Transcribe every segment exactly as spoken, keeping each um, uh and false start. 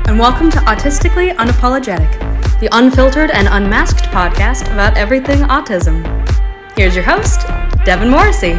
and welcome to Autistically Unapologetic, the unfiltered and unmasked podcast about everything autism. Here's your host, Devin Morrissey.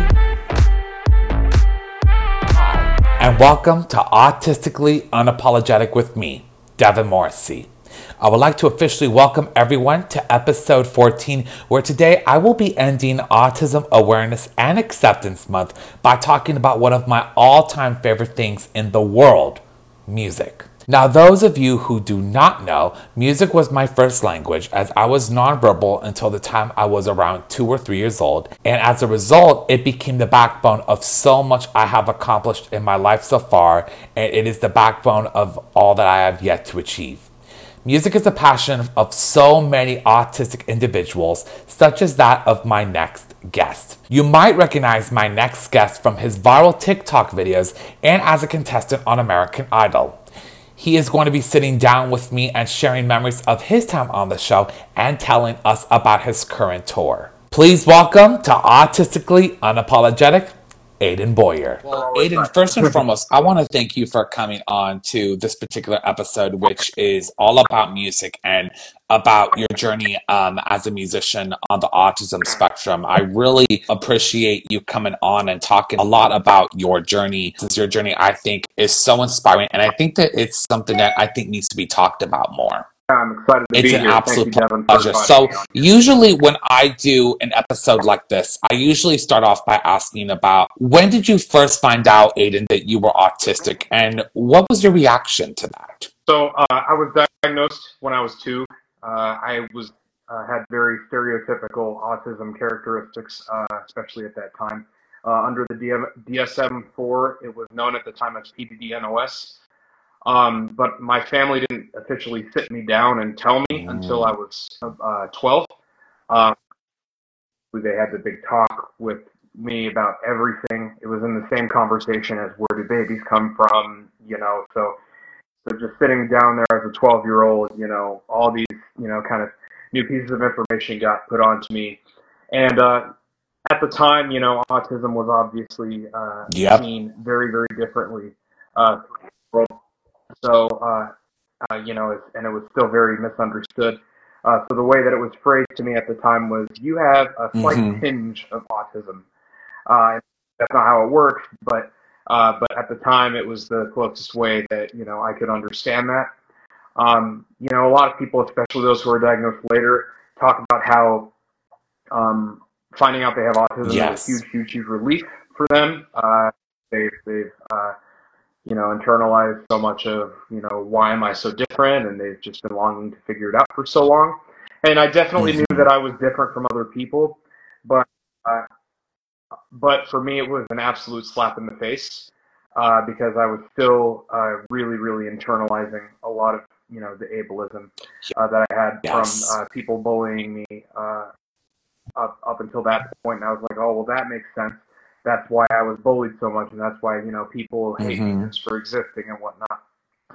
Hi, and welcome to Autistically Unapologetic with me, Devin Morrissey. I would like to officially welcome everyone to episode fourteen, where today I will be ending Autism Awareness and Acceptance Month by talking about one of my all-time favorite things in the world, music. Now, those of you who do not know, music was my first language, as I was nonverbal until the time I was around two or three years old, and as a result, it became the backbone of so much I have accomplished in my life so far, and it is the backbone of all that I have yet to achieve. Music is a passion of so many autistic individuals, such as that of my next guest. You might recognize my next guest from his viral TikTok videos and as a contestant on American Idol. He is going to be sitting down with me and sharing memories of his time on the show and telling us about his current tour. Please welcome to Autistically Unapologetic, Aidan Boyer. Well, Aidan, first and foremost, I want to thank you for coming on to this particular episode, which is all about music and about your journey um, as a musician on the autism spectrum. I really appreciate you coming on and talking a lot about your journey, since your journey, I think, is so inspiring. And I think that it's something that I think needs to be talked about more. I'm excited to it's be an here. absolute Thank you, pleasure. So usually when I do an episode like this, I usually start off by asking about, when did you first find out, Aidan, that you were autistic, and what was your reaction to that? So uh, I was diagnosed when I was two. Uh, I was uh, had very stereotypical autism characteristics, uh, especially at that time. Uh, under the D S M four, it was known at the time as P D D N O S. Um, but my family didn't officially sit me down and tell me mm. until I was uh, twelve. Uh, they had the big talk with me about everything. It was in the same conversation as where do babies come from, you know. So, so just sitting down there as a twelve-year-old, you know, all these, you know, kind of new pieces of information got put onto me. And uh, at the time, you know, autism was obviously uh, yep. seen very, very differently. Uh, So, uh, uh, you know, it's, and it was still very misunderstood. Uh, so the way that it was phrased to me at the time was, you have a slight mm-hmm. tinge of autism. Uh, that's not how it works, but uh, but at the time it was the closest way that, you know, I could understand that. Um, you know, a lot of people, especially those who are diagnosed later, talk about how um, finding out they have autism yes. is a huge, huge, huge relief for them. Uh, they've, they've uh, you know, internalized so much of, you know, why am I so different? And they've just been longing to figure it out for so long. And I definitely mm-hmm. knew that I was different from other people, but, uh, but for me, it was an absolute slap in the face, uh, because I was still, uh, really, really internalizing a lot of, you know, the ableism, uh, that I had yes. from, uh, people bullying me, uh, up, up until that point. And I was like, oh, well, that makes sense. That's why I was bullied so much, and that's why, you know, people hate mm-hmm. me just for existing and whatnot.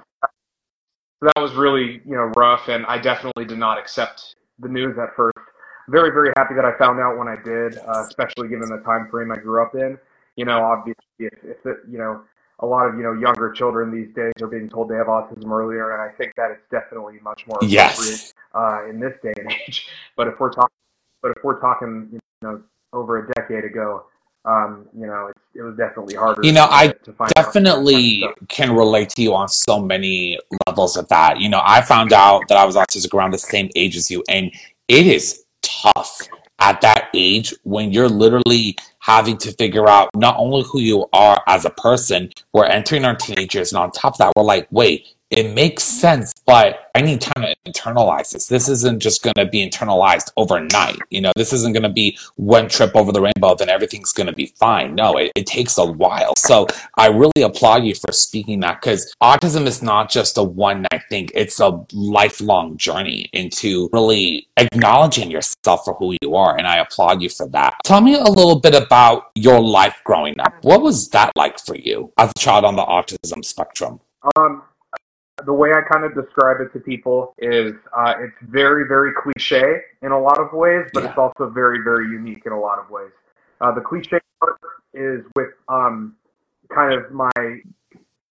So that was really, you know, rough, and I definitely did not accept the news at first. Very, very happy that I found out when I did, uh, especially given the time frame I grew up in. You know, obviously, if, if it, you know, a lot of, you know, younger children these days are being told they have autism earlier, and I think that it's definitely much more appropriate yes. uh, in this day and age. But if we're talking, but if we're talking, you know, over a decade ago, Um, you know, it, it was definitely harder. You know, to, I to find definitely can relate to you on so many levels of that. You know, I found out that I was autistic around the same age as you, and it is tough at that age when you're literally having to figure out not only who you are as a person, we're entering our teenagers, and on top of that, we're like, wait, it makes sense, but I need time to internalize this. This isn't just going to be internalized overnight. You know, this isn't going to be one trip over the rainbow, then everything's going to be fine. No, it, it takes a while. So I really applaud you for speaking that, because autism is not just a one night thing. It's a lifelong journey into really acknowledging yourself for who you are. And I applaud you for that. Tell me a little bit about your life growing up. What was that like for you as a child on the autism spectrum? Um, The way I kind of describe it to people is uh, it's very, very cliche in a lot of ways, but yeah. it's also very, very unique in a lot of ways. Uh, the cliche part is with um, kind of my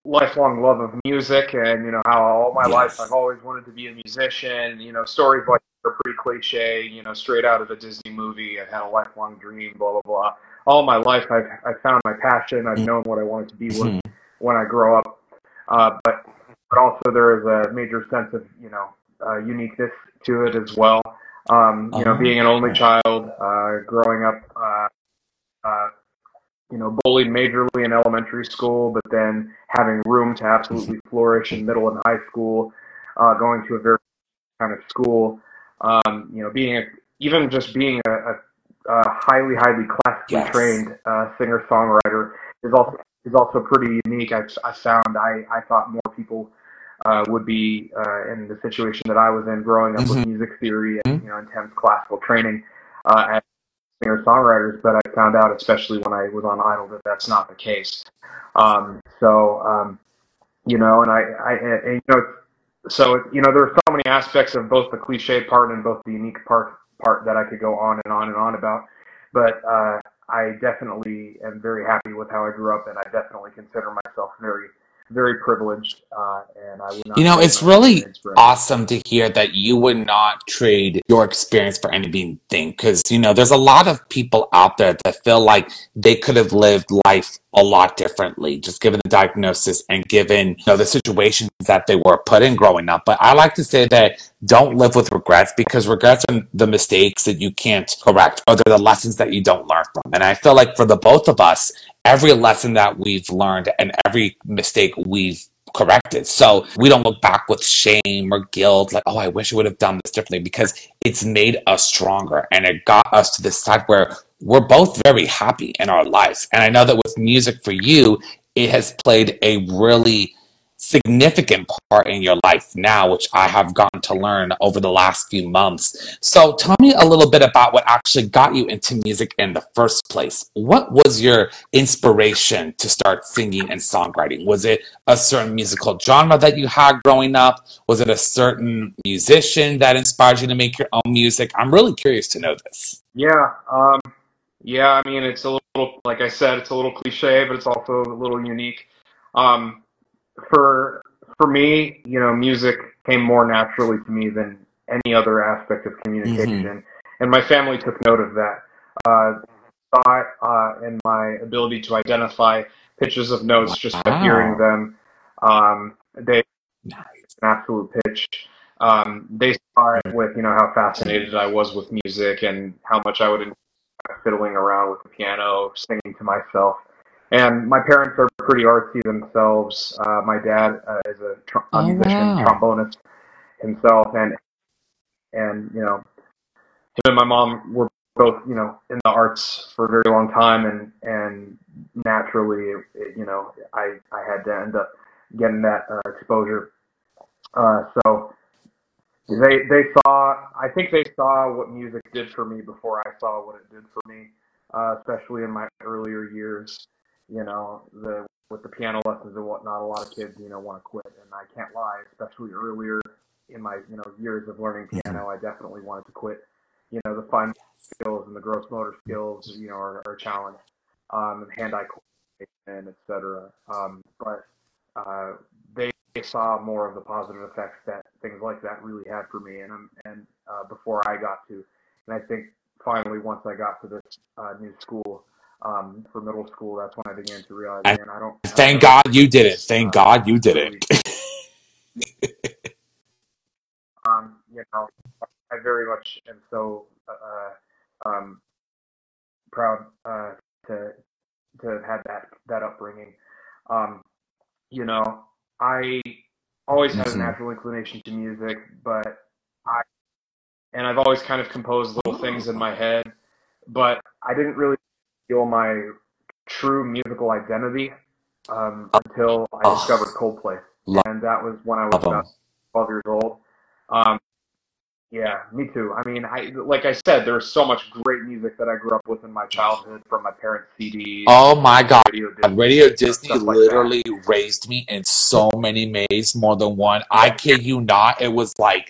lifelong love of music, and you know how all my life I've Yes. always wanted to be a musician. You know, stories like that are pretty cliche. You know, straight out of a Disney movie. I've had a lifelong dream. Blah blah blah. All my life, I've I've found my passion. I've known what I wanted to be when, Mhm. when I grow up. Uh, but but also there is a major sense of you know uh, uniqueness to it as well. Um, you know, being an only Oh. child, uh, growing up. Uh, uh, you know, bullied majorly in elementary school, but then having room to absolutely flourish in middle and high school, uh, going to a very kind of school, um, you know, being a, even just being a, a, a highly, highly classically Yes. trained uh, singer-songwriter is also is also pretty unique. I, I found I, I thought more people uh, would be uh, in the situation that I was in growing up with Mhm. music theory and you know intense classical training uh, as singer-songwriters, but I found out, especially when I was on Idol, that that's not the case. Um, so um, you know, and I, I and, you know, so you know, there are so many aspects of both the cliche part and both the unique part part that I could go on and on and on about. But uh, I definitely am very happy with how I grew up, and I definitely consider myself very, very privileged, uh, and I would You not know, trade it's my really experience for anything. awesome to hear that you would not trade your experience for anything. Because, you know, there's a lot of people out there that feel like they could have lived life a lot differently, just given the diagnosis and given, you know, the situations that they were put in growing up. But I like to say that don't live with regrets, because regrets are the mistakes that you can't correct, or they're the lessons that you don't learn from. And I feel like for the both of us, every lesson that we've learned and every mistake we've corrected. So we don't look back with shame or guilt, like, oh, I wish I would have done this differently, because it's made us stronger and it got us to this side where we're both very happy in our lives. And I know that with music for you, it has played a really significant part in your life now, which I have gotten to learn over the last few months. So tell me a little bit about what actually got you into music in the first place. What was your inspiration to start singing and songwriting? Was it a certain musical genre that you had growing up? Was it a certain musician that inspired you to make your own music? I'm really curious to know this. Yeah, um, yeah. I mean, it's a little, like I said, it's a little cliche, but it's also a little unique. Um, for for me, you know, music came more naturally to me than any other aspect of Mm-hmm. communication, and my family took note of that. Uh, saw it uh, in my ability to identify pitches of notes just by hearing Wow. them. Um, they Nice. an absolute pitch. Um, they saw it with you know how fascinated I was with music and how much I would enjoy fiddling around with the piano, singing to myself. And my parents are pretty artsy themselves. Uh, my dad uh, is a, tr- a Oh, musician, wow. trombonist himself, and and you know him and my mom were both you know in the arts for a very long time, and and naturally, it, it, you know, I I had to end up getting that uh, exposure. Uh, so they they saw. I think they saw what music did for me before I saw what it did for me, uh, especially in my earlier years. You know, the with the piano lessons and whatnot, a lot of kids you know want to quit, and I can't lie. Especially earlier in my you know years of learning Mhm. piano, I definitely wanted to quit. You know, the fine skills and the gross motor skills, you know, are, are a challenge, um, and hand-eye coordination, et cetera. Um, but uh, they saw more of the positive effects that things like that really had for me, and um, and uh, before I got to, and I think finally once I got to this uh, new school um, for middle school, that's when I began to realize, And man, I don't I don't thank know God anything you like did it. this. Thank Uh, God you did really, it. um, you know, I very much am so uh, um, proud uh, to to have had that that upbringing. Um, you know, I always had a Hmm. natural inclination to music, but I and I've always kind of composed little things in my head, but I didn't really feel my true musical identity um, until I discovered Oh, Coldplay, love and that was when I was about them. twelve years old. Um, yeah, me too. I mean, I like I said, there's so much great music that I grew up with in my childhood from my parents' C Ds Oh and you my know God. Radio Disney Radio and you know, Disney stuff like that. literally raised me in so many ways, more than one. I Yeah, kid you not. It was like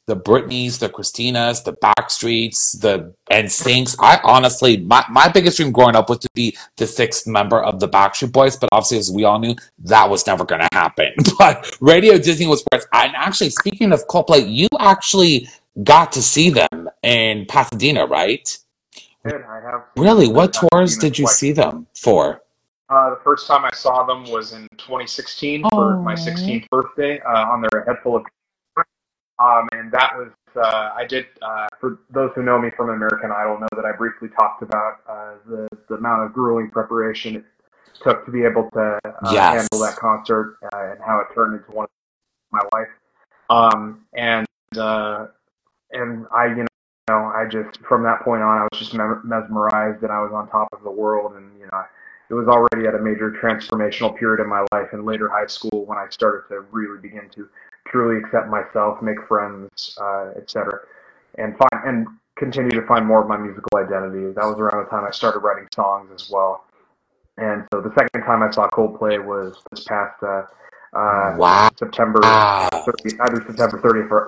the Britneys, the Christinas, the Backstreets, the N Syncs. I honestly, my, my biggest dream growing up was to be the sixth member of the Backstreet Boys, but obviously, as we all knew, that was never going to happen. But Radio Disney was where it's, and actually, speaking of Coldplay, you actually got to see them in Pasadena, right? I have Really? What tours did you see them for? Uh, the first time I saw them was in twenty sixteen for my sixteenth birthday uh, on their Head Full of Um, and that was, uh, I did, uh, for those who know me from American Idol, know that I briefly talked about uh, the, the amount of grueling preparation it took to be able to uh, Yes. handle that concert uh, and how it turned into one of my life. Um, and, uh, and I, you know, I just, from that point on, I was just mesmerized and I was on top of the world. And, you know, it was already at a major transformational period in my life in later high school when I started to really begin to truly accept myself, make friends, uh, et cetera, and find and continue to find more of my musical identity. That was around the time I started writing songs as well. And so the second time I saw Coldplay was this past uh, uh, Wow. September thirtieth, either September thirtieth or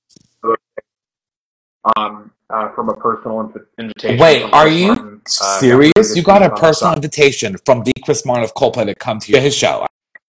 um, uh, from a personal invitation. Wait, from are Chris you Martin, uh, serious? You got a on personal the invitation from the Chris Martin of Coldplay to come to his show.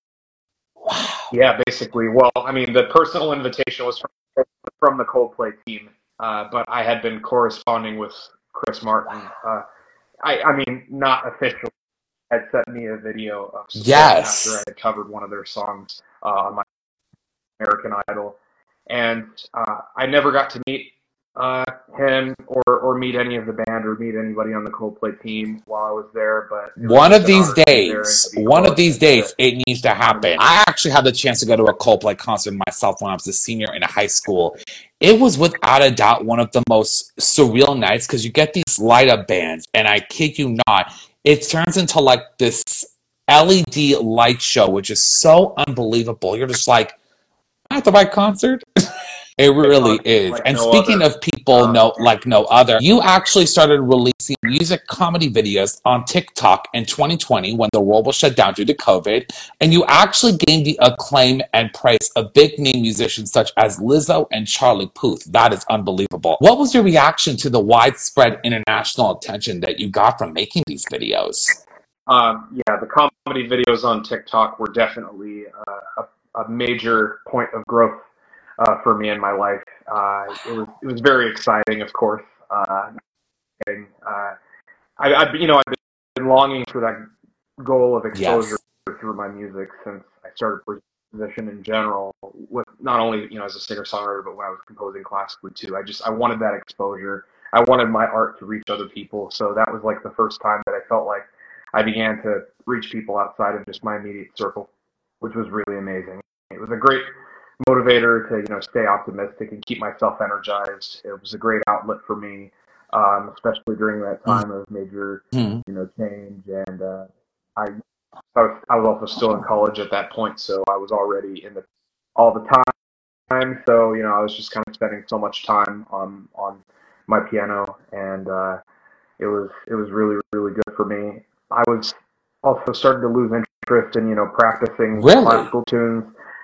Wow. Yeah, basically. Well, I mean, the personal invitation was from, from the Coldplay team, uh, but I had been corresponding with Chris Martin. Uh, I, I mean, not officially. Had sent me a video of support Yes. after I had covered one of their songs uh, on my American Idol, and uh, I never got to meet uh, him or, or meet any of the band or meet anybody on the Coldplay team while I was there. But one of these days, one of these days, it needs to happen. I actually had the chance to go to a Coldplay concert myself when I was a senior in high school. It was without a doubt one of the most surreal nights because you get these light up bands, and I kid you not, it turns into like this L E D light show, which is so unbelievable. You're just like, am I at the right concert? It really is. Like and no speaking other. of people Um, no like no other, you actually started releasing music comedy videos on TikTok in twenty twenty when the world was shut down due to COVID, and you actually gained the acclaim and praise of big name musicians such as Lizzo and Charlie Puth. That is unbelievable. What was your reaction to the widespread international attention that you got from making these videos? Um, yeah, the comedy videos on TikTok were definitely uh, a, a major point of growth uh, for me in my life. Uh, it was it was very exciting, of course. Uh, and, uh, I, I, you know, I've been longing for that goal of exposure Yes. through my music since I started musician in general. With not only you know as a singer songwriter, but when I was composing classically too. I just I wanted that exposure. I wanted my art to reach other people. So that was like the first time that I felt like I began to reach people outside of just my immediate circle, which was really amazing. It was a great motivator to, you know, stay optimistic and keep myself energized. It was a great outlet for me, um, especially during that time of major, Mhm. you know, change. And uh, I, I was, I was also still in college at that point, so I was already in the all the time. So you know, I was just kind of spending so much time on on my piano, and uh, it was it was really really good for me. I was also starting to lose interest in, you know, practicing Really? classical tunes,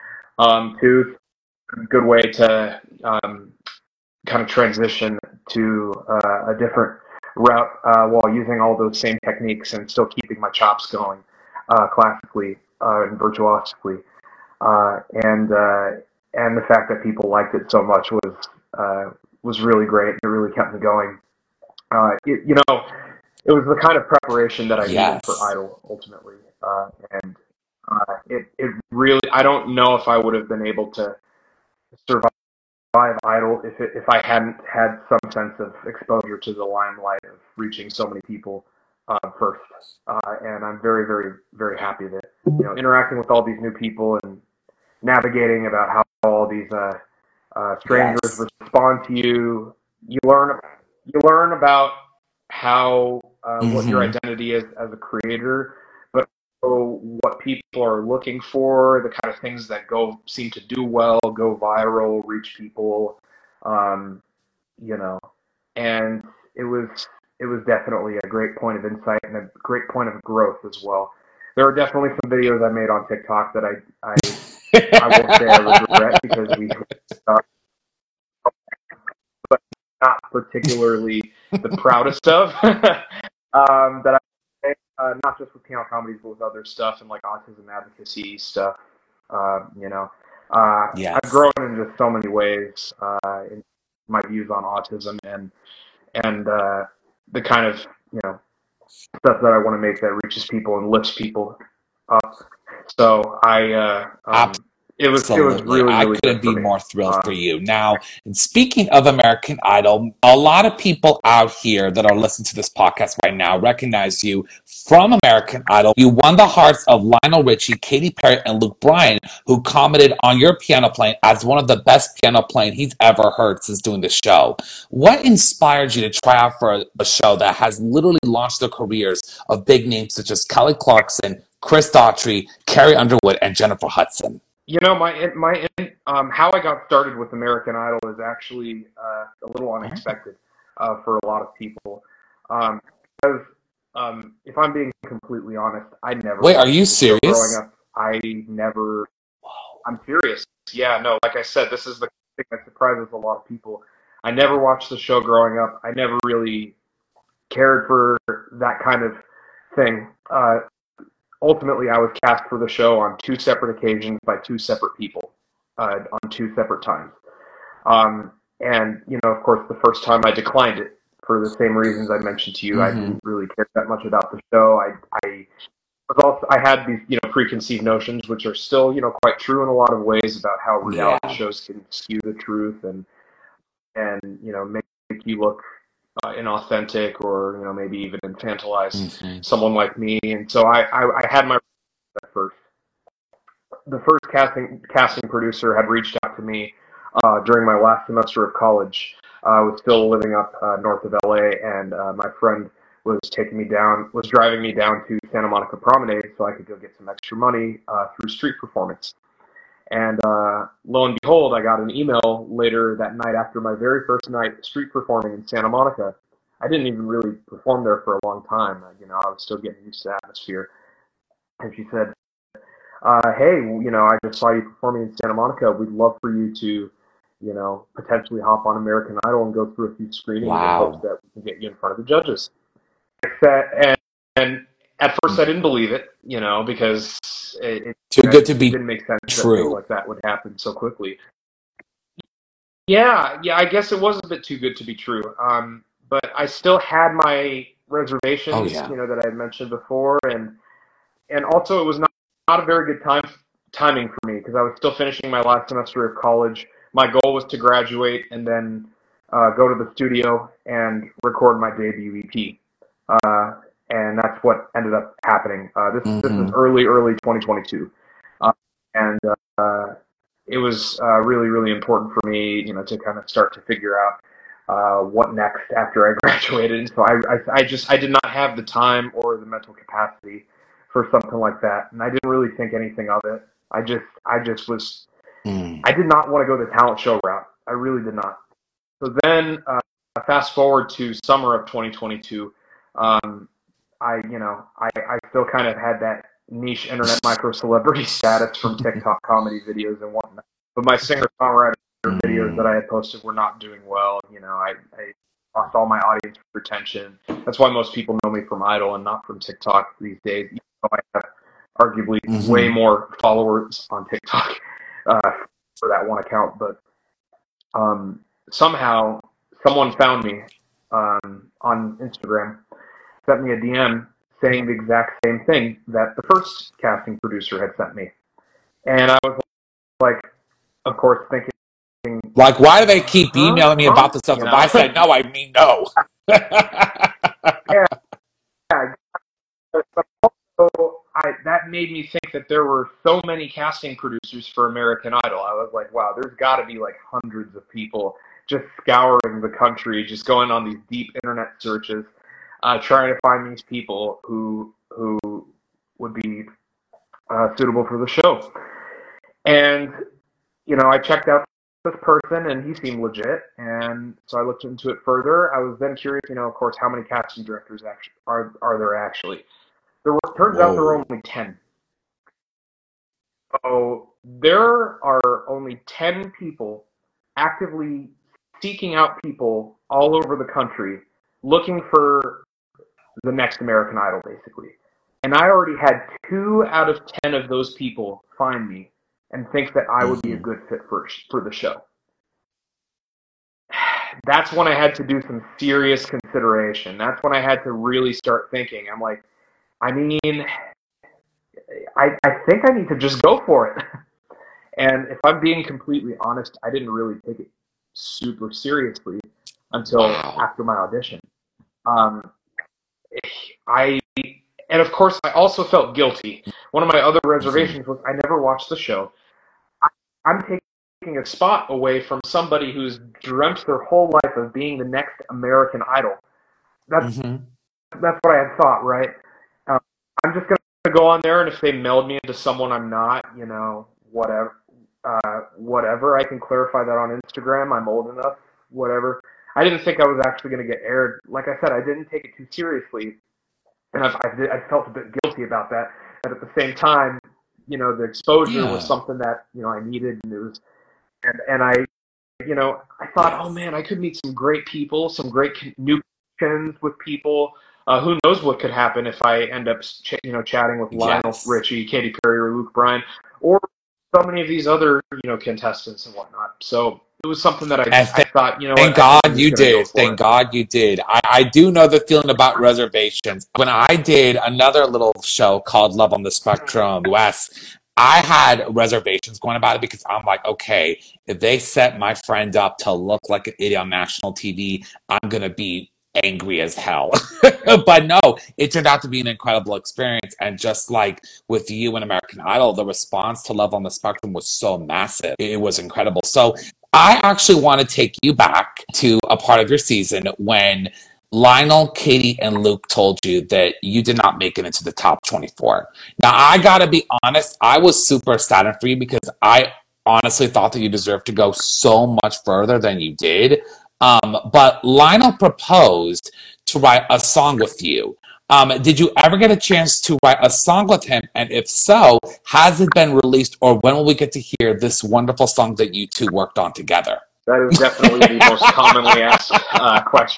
um, too. A good way to um, kind of transition to uh, a different route uh, while using all those same techniques and still keeping my chops going uh, classically uh, and virtuosically. Uh, and uh, and the fact that people liked it so much was uh, was really great. It really kept me going. Uh, it, you know, it was the kind of preparation that I Yes. needed for Idol ultimately, uh, and uh, it it really I don't know if I would have been able to survive Idol if it, if I hadn't had some sense of exposure to the limelight of reaching so many people uh, first. Uh, and I'm very very very happy that, you know, interacting with all these new people and navigating about how all these uh, uh, strangers Yes. respond to you. You learn you learn about how uh, what your Mhm. identity is as a creator, but also what people are looking for, the kind of things that go seem to do well, go viral, reach people, um, you know. And it was it was definitely a great point of insight and a great point of growth as well. There are definitely some videos I made on TikTok that I I, I won't say I regret because we uh, particularly the proudest of. um, that I uh, not just with Piano Comedies, but with other stuff and like autism advocacy stuff. Uh, you know, uh, Yes. I've grown in just so many ways uh, in my views on autism and and uh, the kind of you know stuff that I want to make that reaches people and lifts people up. So I, uh, um, it was it was Absolutely. really I really couldn't good for be me. more thrilled Uh, for you. Now, and speaking of American Idol, a lot of people out here that are listening to this podcast right now recognize you from American Idol. You won the hearts of Lionel Richie, Katy Perry, and Luke Bryan, who commented on your piano playing as one of the best piano playing he's ever heard since doing the show. What inspired you to try out for a, a show that has literally launched the careers of big names such as Kelly Clarkson, Chris Daughtry, Carrie Underwood, and Jennifer Hudson? You know, my my um, how I got started with American Idol is actually uh, a little unexpected uh, for a lot of people. Um, because um, if I'm being completely honest, I never. Wait, are you serious? Growing up, I never. I'm serious. Yeah, no. Like I said, this is the thing that surprises a lot of people. I never watched the show growing up. I never really cared for that kind of thing. Uh, Ultimately, I was cast for the show on two separate occasions by two separate people uh, on two separate times. Um, and, you know, of course, the first time I declined it for the same reasons I mentioned to you. Mm-hmm. I didn't really care that much about the show. I, I was also, I had these, you know, preconceived notions, which are still, you know, quite true in a lot of ways about how reality yeah. shows can skew the truth and, and you know, make, make you look Uh, inauthentic or, you know, maybe even infantilize mm-hmm. someone like me. And so I, I, I had my first. The first casting casting producer had reached out to me uh, during my last semester of college. Uh, I was still living up uh, north of L A, and uh, my friend was taking me down, was driving me down to Santa Monica Promenade so I could go get some extra money uh, through street performance. And uh, lo and behold, I got an email later that night after my very first night street performing in Santa Monica. I didn't even really perform there for a long time. You know, I was still getting used to the atmosphere. And she said, uh, hey, you know, I just saw you performing in Santa Monica. We'd love for you to, you know, potentially hop on American Idol and go through a few screenings wow. in hopes that we can get you in front of the judges. And, and at first I didn't believe it, you know, because it, it, Too good to be didn't make sense true. that things like that would happen so quickly. Yeah, yeah, I guess it was a bit too good to be true. Um, but I still had my reservations, oh, yeah. you know, that I had mentioned before, and and also it was not, not a very good time timing for me because I was still finishing my last semester of college. My goal was to graduate and then uh, go to the studio and record my debut E P. Uh, and that's what ended up happening. Uh, this mm-hmm. this is early, early twenty twenty-two, uh, and uh, it was uh, really, really important for me, you know, to kind of start to figure out uh, what next after I graduated. And so I, I, I just, I did not have the time or the mental capacity for something like that, and I didn't really think anything of it. I just, I just was, mm. I did not want to go the talent show route. I really did not. So then, uh, fast forward to summer of twenty twenty-two. Um, I, you know, I, I still kind of had that niche internet micro celebrity status from TikTok comedy videos and whatnot. But my singer-songwriter videos that I had posted were not doing well. You know, I, I lost all my audience retention. That's why most people know me from Idol and not from TikTok these days, even though I have arguably mm-hmm. way more followers on TikTok uh, for that one account. But um, somehow someone found me um, on Instagram, sent me a D M saying the exact same thing that the first casting producer had sent me. And I was like, of course, thinking, like, why do they keep huh? emailing me huh? about this stuff? You if know? I said no, I mean no. yeah. yeah. But also, I, that made me think that there were so many casting producers for American Idol. I was like, wow, there's got to be like hundreds of people just scouring the country, just going on these deep internet searches, uh, trying to find these people who who would be uh, suitable for the show. And, you know, I checked out this person, and he seemed legit, and so I looked into it further. I was then curious, you know, of course, how many casting directors actually are are there actually? There were, turns Whoa. out there were only ten. So there are only ten people actively seeking out people all over the country looking for the next American Idol, basically. And I already had two out of ten of those people find me and think that I would be a good fit for, for the show. That's when I had to do some serious consideration. That's when I had to really start thinking. I'm like, I mean, I, I think I need to just go for it. And if I'm being completely honest, I didn't really take it super seriously until wow. after my audition. Um, I and of course I also felt guilty. One of my other reservations was I never watched the show. I, I'm taking a spot away from somebody who's dreamt their whole life of being the next American Idol. That's mm-hmm. that's what I had thought, right? Um, I'm just gonna go on there, and if they meld me into someone I'm not, you know, whatever. Uh, whatever. I can clarify that on Instagram. I'm old enough. Whatever. I didn't think I was actually going to get aired. Like I said, I didn't take it too seriously, and I, I, I felt a bit guilty about that. But at the same time, you know, the exposure yeah. was something that you know I needed, and it was, and and I, you know, I thought, oh man, I could meet some great people, some great new connections with people. Uh, who knows what could happen if I end up, ch- you know, chatting with Lionel yes. Richie, Katy Perry, or Luke Bryan, or so many of these other, you know, contestants and whatnot. So it was something that I, th- I thought, you know, thank what, God you did. Thank it. God you did. I, I do know the feeling about reservations. When I did another little show called Love on the Spectrum U S, I had reservations going about it because I'm like, okay, if they set my friend up to look like an idiot on national T V, I'm going to be angry as hell. But no, it turned out to be an incredible experience. And just like with you and American Idol, the response to Love on the Spectrum was so massive. It was incredible. So I actually want to take you back to a part of your season when Lionel, Katy, and Luke told you that you did not make it into the top twenty-four. Now, I gotta be honest, I was super saddened for you because I honestly thought that you deserved to go so much further than you did. Um, but Lionel proposed to write a song with you. Um, did you ever get a chance to write a song with him? And if so, has it been released, or when will we get to hear this wonderful song that you two worked on together? That is definitely the most commonly asked uh, question.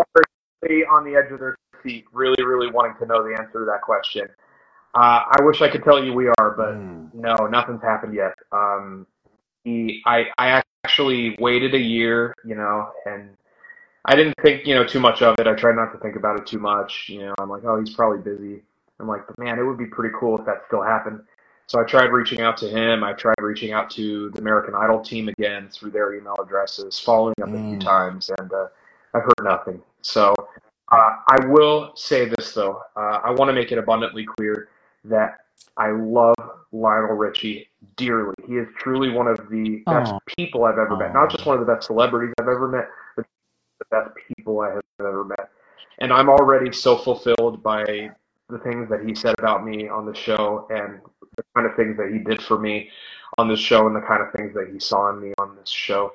On the edge of their seat, really, really wanting to know the answer to that question. Uh, I wish I could tell you we are, but mm. no, nothing's happened yet. Um, he, I, I actually waited a year, you know, and I didn't think, you know, too much of it. I tried not to think about it too much. You know, I'm like, oh, he's probably busy. I'm like, but man, it would be pretty cool if that still happened. So I tried reaching out to him. I tried reaching out to the American Idol team again through their email addresses, following up mm. a few times, and uh, I've heard nothing. So uh, I will say this, though. Uh, I want to make it abundantly clear that I love Lionel Richie dearly. He is truly one of the Aww. best people I've ever Aww. met. Not just one of the best celebrities I've ever met, but the best people I have ever met. And I'm already so fulfilled by the things that he said about me on the show and the kind of things that he did for me on this show and the kind of things that he saw in me on this show.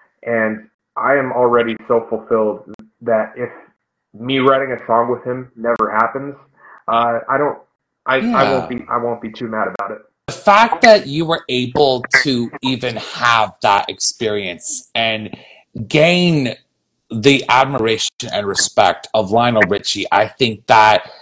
And I am already so fulfilled that if me writing a song with him never happens, uh, I don't, I, yeah. I won't be, I won't be too mad about it. The fact that you were able to even have that experience and gain the admiration and respect of Lionel Richie, I think that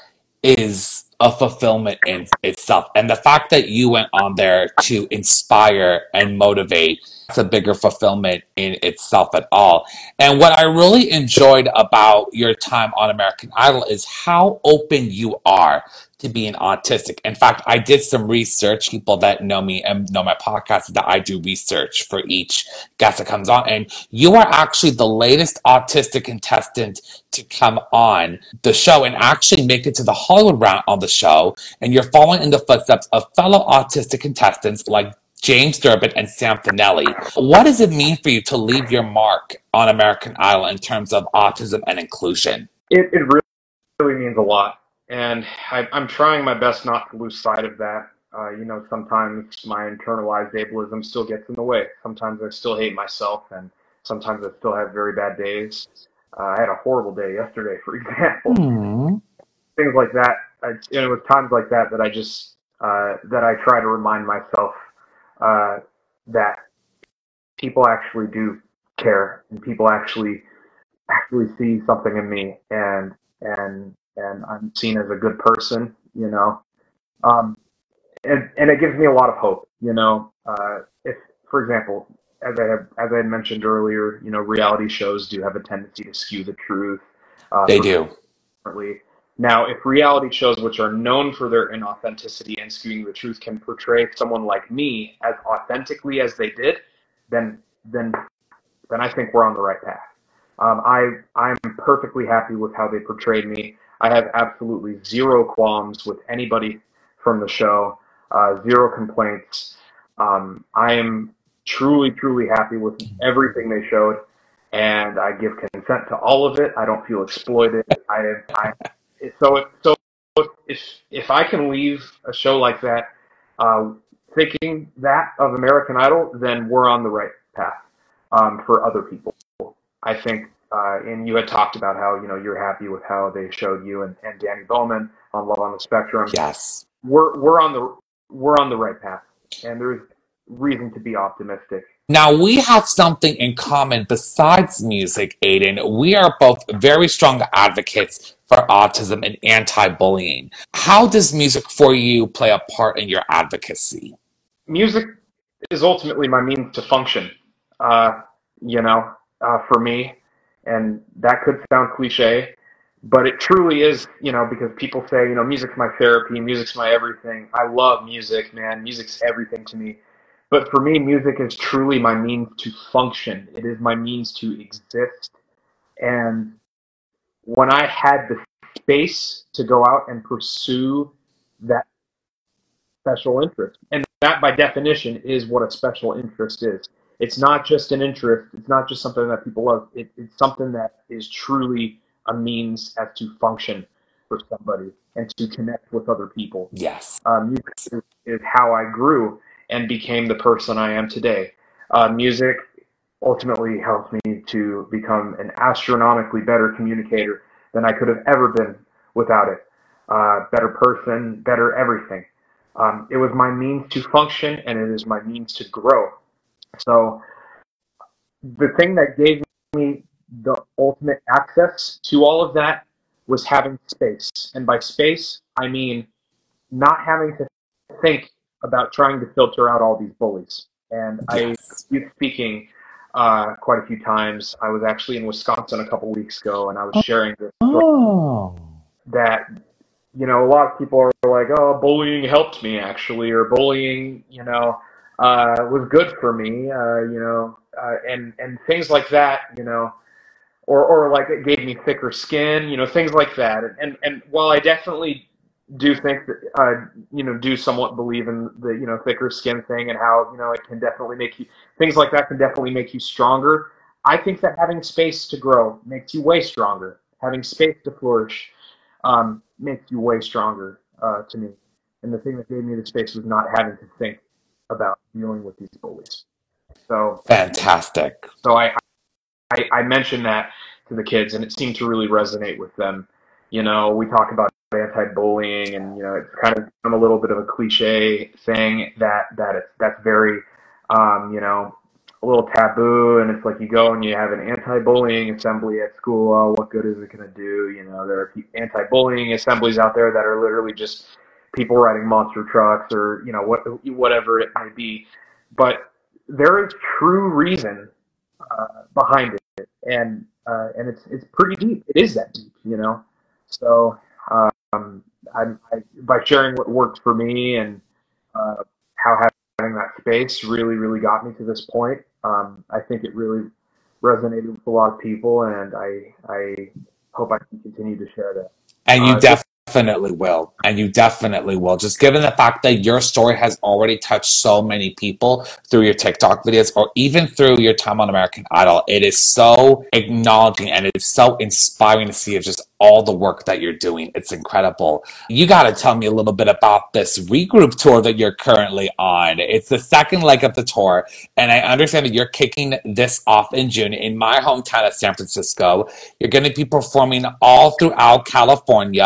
is a fulfillment in itself. And the fact that you went on there to inspire and motivate, that's a bigger fulfillment in itself at all. And what I really enjoyed about your time on American Idol is how open you are to being autistic. In fact, I did some research. People that know me and know my podcast, that I do research for each guest that comes on. And you are actually the latest autistic contestant to come on the show and actually make it to the Hollywood round on the show. And you're following in the footsteps of fellow autistic contestants like James Durbin and Sam Finelli. What does it mean for you to leave your mark on American Idol in terms of autism and inclusion? It, it really, really means a lot. And I, I'm trying my best not to lose sight of that. Uh, you know, sometimes my internalized ableism still gets in the way. Sometimes I still hate myself, and sometimes I still have very bad days. Uh, I had a horrible day yesterday, for example. Mm. Things like that. I, and it was times like that that I just, uh, that I try to remind myself uh, that people actually do care and people actually actually see something in me, and and and I'm seen as a good person, you know. Um, and and it gives me a lot of hope, you know. Uh, if, for example, as I have as I had mentioned earlier, you know, reality shows do have a tendency to skew the truth. Uh, They do. Now, if reality shows, which are known for their inauthenticity and skewing the truth, can portray someone like me as authentically as they did, then then then I think we're on the right path. Um, I I'm perfectly happy with how they portrayed me. I have absolutely zero qualms with anybody from the show, uh, zero complaints. Um, I am truly, truly happy with everything they showed, and I give consent to all of it. I don't feel exploited. I, I so so if if I can leave a show like that, uh, thinking that of American Idol, then we're on the right path um, for other people. I think, uh, and you had talked about how, you know, you're happy with how they showed you and, and Danny Bowman on Love on the Spectrum. Yes. We're we're on the we're on the right path, and there's reason to be optimistic. Now, we have something in common besides music, Aiden. We are both very strong advocates for autism and anti-bullying. How does music for you play a part in your advocacy? Music is ultimately my means to function, uh, you know, uh, for me. And that could sound cliche, but it truly is, you know, because people say, you know, music's my therapy, music's my everything. I love music, man. Music's everything to me. But for me, music is truly my means to function. It is my means to exist. And when I had the space to go out and pursue that special interest, and that by definition is what a special interest is. It's not just an interest. It's not just something that people love. It, it's something that is truly a means as to function for somebody and to connect with other people. Yes. Uh, music is, is how I grew and became the person I am today. Uh, music ultimately helped me to become an astronomically better communicator than I could have ever been without it. Uh, better person, better everything. Um, it was my means to function, and it is my means to grow. So the thing that gave me the ultimate access to all of that was having space. And by space, I mean not having to think about trying to filter out all these bullies. And Yes. I was speaking uh, quite a few times. I was actually in Wisconsin a couple weeks ago, and I was sharing this story Oh. that, you know, a lot of people are like, oh, bullying helped me, actually, or bullying, you know, uh, was good for me, uh, you know, uh, and, and things like that, you know, or, or like it gave me thicker skin, you know, things like that. And, and, and while I definitely do think that, uh, you know, do somewhat believe in the, you know, thicker skin thing and how, you know, it can definitely make you, things like that can definitely make you stronger. I think that having space to grow makes you way stronger. Having space to flourish um, makes you way stronger uh, to me. And the thing that gave me the space was not having to think about dealing with these bullies. So Fantastic. So I, I, I mentioned that to the kids, and it seemed to really resonate with them. You know, we talk about anti-bullying, and you know, it's kind of become a little bit of a cliche thing that that it's that's very, um, you know, a little taboo. And it's like you go and you have an anti-bullying assembly at school. Oh, what good is it going to do? You know, there are anti-bullying assemblies out there that are literally just people riding monster trucks, or you know, what whatever it may be. But there is true reason uh, behind it, and uh, and it's it's pretty deep. It is that deep, you know. So um, I'm, I, by sharing what worked for me and uh, how having that space really, really got me to this point, um, I think it really resonated with a lot of people, and I I hope I can continue to share that. And you Uh, definitely will. And you definitely will. Just given the fact that your story has already touched so many people through your TikTok videos or even through your time on American Idol, it is so acknowledging and it's so inspiring to see of just all the work that you're doing. It's incredible. You got to tell me a little bit about this regroup tour that you're currently on. It's the second leg of the tour, and I understand that you're kicking this off in June in my hometown of San Francisco. You're going to be performing all throughout California.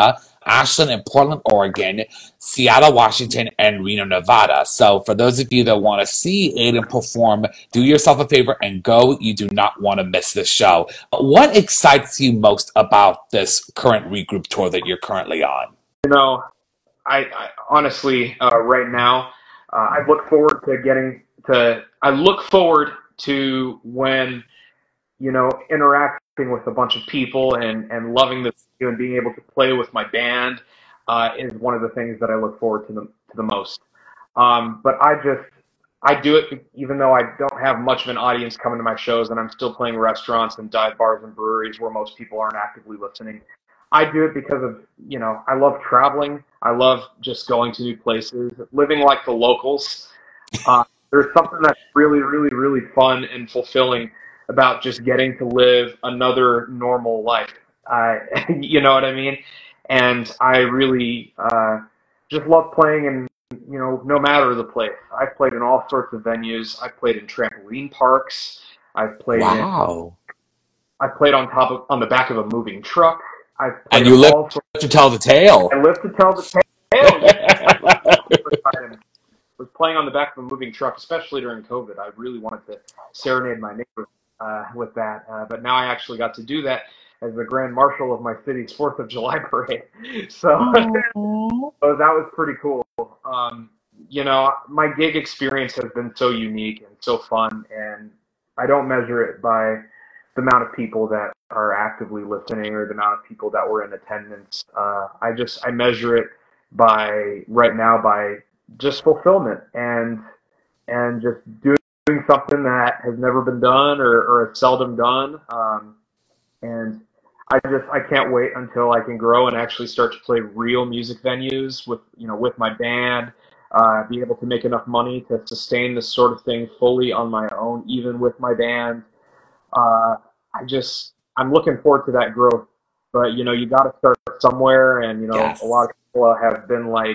Ashland and Portland, Oregon, Seattle, Washington, and Reno, Nevada. So for those of you that want to see Aiden perform, do yourself a favor and go. You do not want to miss this show. What excites you most about this current regroup tour that you're currently on? You know, I, I honestly, uh, right now, uh, I look forward to getting to, I look forward to when, you know, interacting with a bunch of people and, and loving the video and being able to play with my band uh, is one of the things that I look forward to the, to the most. Um, but I just, I do it even though I don't have much of an audience coming to my shows, and I'm still playing restaurants and dive bars and breweries where most people aren't actively listening. I do it because of, you know, I love traveling. I love just going to new places, living like the locals. Uh, there's something that's really, really, really fun and fulfilling about just getting to live another normal life. Uh, you know what I mean? And I really uh, just love playing in, you know, no matter the place. I've played in all sorts of venues. I've played in trampoline parks. I've played Wow. in, I've played on top of, on the back of a moving truck. I've And you live to tell the tale. I live to tell the tale. I was playing on the back of a moving truck, especially during COVID. I really wanted to serenade my neighbors uh, with that. Uh, but now I actually got to do that as the Grand Marshal of my city's fourth of July parade. So, so that was pretty cool. Um, you know, my gig experience has been so unique and so fun, and I don't measure it by the amount of people that are actively listening or the amount of people that were in attendance. Uh, I just, I measure it by, right now, by just fulfillment and, and just doing something that has never been done or, or is seldom done. Um, and I just, I can't wait until I can grow and actually start to play real music venues with, you know, with my band, uh, be able to make enough money to sustain this sort of thing fully on my own, even with my band. Uh, I just, I'm looking forward to that growth, but you know, you got to start somewhere. And, you know, Yes. a lot of people have been like,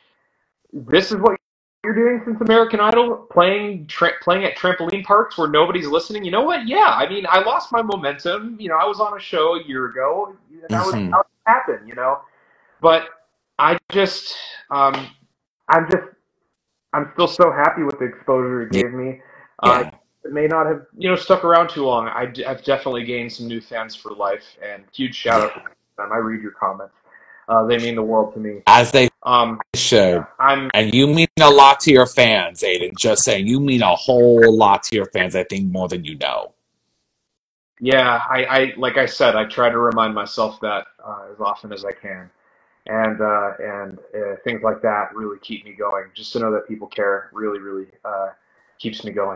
this is what you're doing since American Idol, playing, tra- playing at trampoline parks where nobody's listening. You know what? Yeah. I mean, I lost my momentum. You know, I was on a show a year ago and that was Mhm. how it happened, you know, but I just, um, I'm just, I'm still so happy with the exposure it gave me. Uh, Yeah. It may not have, you know, stuck around too long. I, have definitely gained some new fans for life, and huge shout out to them. I read your comments. Uh, they mean the world to me. As they Um, should. I'm, And you mean a lot to your fans, Aiden. Just saying, you mean a whole lot to your fans, I think, more than you know. yeah, I, I like I said, I try to remind myself that uh, as often as I can. And uh, and uh, things like that really keep me going. Just to know that people care really, really uh, keeps me going.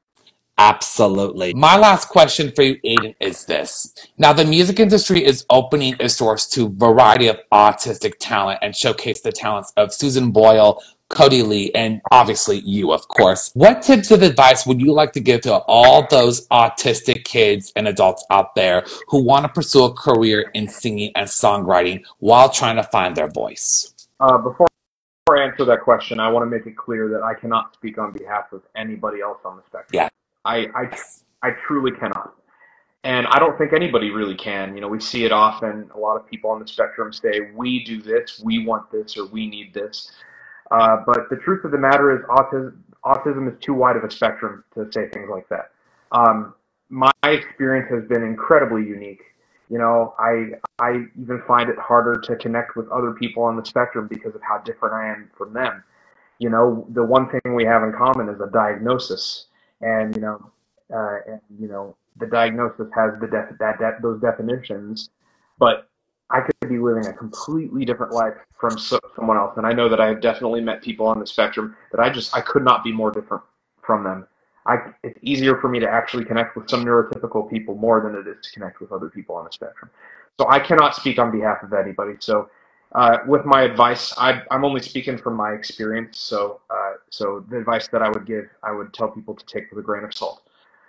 Absolutely. My last question for you, Aiden, is this. Now, the music industry is opening its doors to a variety of autistic talent and showcase the talents of Susan Boyle, Cody Lee, and obviously you, of course. What tips of advice would you like to give to all those autistic kids and adults out there who want to pursue a career in singing and songwriting while trying to find their voice? Uh, before Before I answer that question, I want to make it clear that I cannot speak on behalf of anybody else on the spectrum. Yeah. I, I, I truly cannot. And I don't think anybody really can. You know, we see it often. A lot of people on the spectrum say, we do this, we want this, or we need this. Uh, but the truth of the matter is autism, autism is too wide of a spectrum to say things like that. Um, my experience has been incredibly unique. You know, I I even find it harder to connect with other people on the spectrum because of how different I am from them. You know, the one thing we have in common is a diagnosis, and you know, uh, and you know, the diagnosis has the def- that, that those definitions, but I could be living a completely different life from so- someone else, and I know that I have definitely met people on the spectrum that I just I could not be more different from them. I, it's easier for me to actually connect with some neurotypical people more than it is to connect with other people on the spectrum. So I cannot speak on behalf of anybody. So uh, with my advice, I, I'm only speaking from my experience. So uh, so the advice that I would give, I would tell people to take with a grain of salt.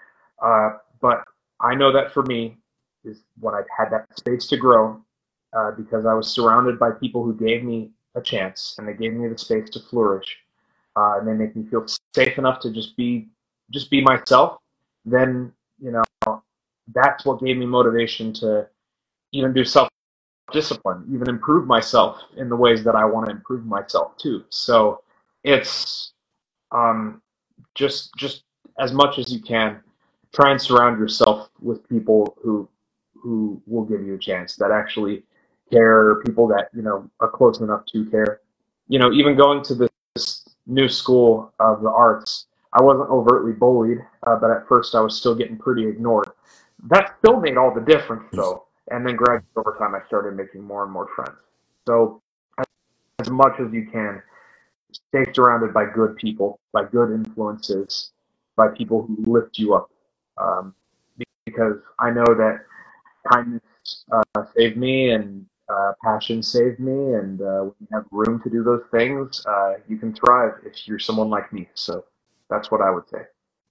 Uh, but I know that for me is when I've had that space to grow uh, because I was surrounded by people who gave me a chance and they gave me the space to flourish. Uh, and they make me feel safe enough to just be just be myself, then, you know, that's what gave me motivation to even do self discipline, even improve myself in the ways that I want to improve myself too. So it's um, just just as much as you can, try and surround yourself with people who who will give you a chance, that actually care, people that, you know, are close enough to care. You know, even going to this new school of the arts, I wasn't overtly bullied, uh, but at first I was still getting pretty ignored. That still made all the difference, though. And then gradually over time, I started making more and more friends. So as much as you can, stay surrounded by good people, by good influences, by people who lift you up. Um, because I know that kindness uh, saved me, and uh, passion saved me, and uh, when you have room to do those things, uh, you can thrive if you're someone like me. So that's what I would say.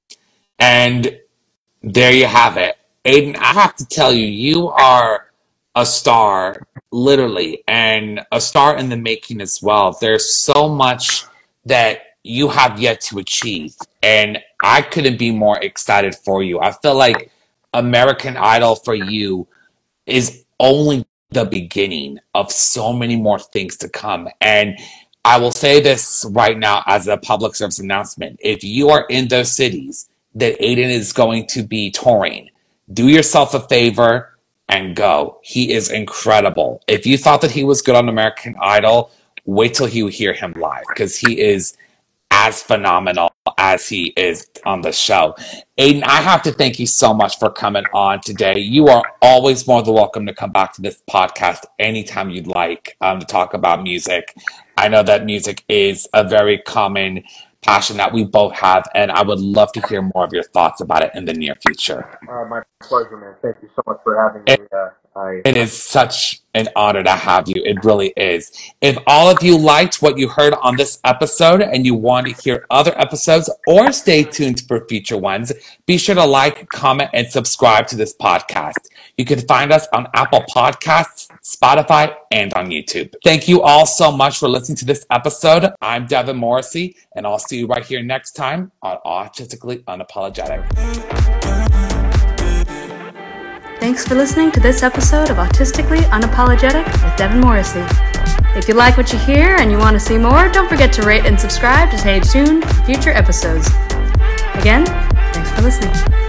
And there you have it. Aiden, I have to tell you, you are a star, literally, and a star in the making as well. There's so much that you have yet to achieve, and I couldn't be more excited for you. I feel like American Idol for you is only the beginning of so many more things to come. And I will say this right now as a public service announcement. If you are in those cities that Aiden is going to be touring, do yourself a favor and go. He is incredible. If you thought that he was good on American Idol, wait till you hear him live, because he is as phenomenal as he is on the show. Aiden, I have to thank you so much for coming on today. You are always more than welcome to come back to this podcast anytime you'd like, um, to talk about music. I know that music is a very common passion that we both have, and I would love to hear more of your thoughts about it in the near future. Uh, my pleasure, man. Thank you so much for having me. It, uh, I, it is such an honor to have you. It really is. If all of you liked what you heard on this episode and you want to hear other episodes or stay tuned for future ones, be sure to like, comment, and subscribe to this podcast. You can find us on Apple Podcasts, Spotify, and on YouTube. Thank you all so much for listening to this episode. I'm Devin Morrissey, and I'll see you right here next time on Autistically Unapologetic. Thanks for listening to this episode of Autistically Unapologetic with Devin Morrissey. If you like what you hear and you want to see more, don't forget to rate and subscribe to stay tuned for future episodes. Again, thanks for listening.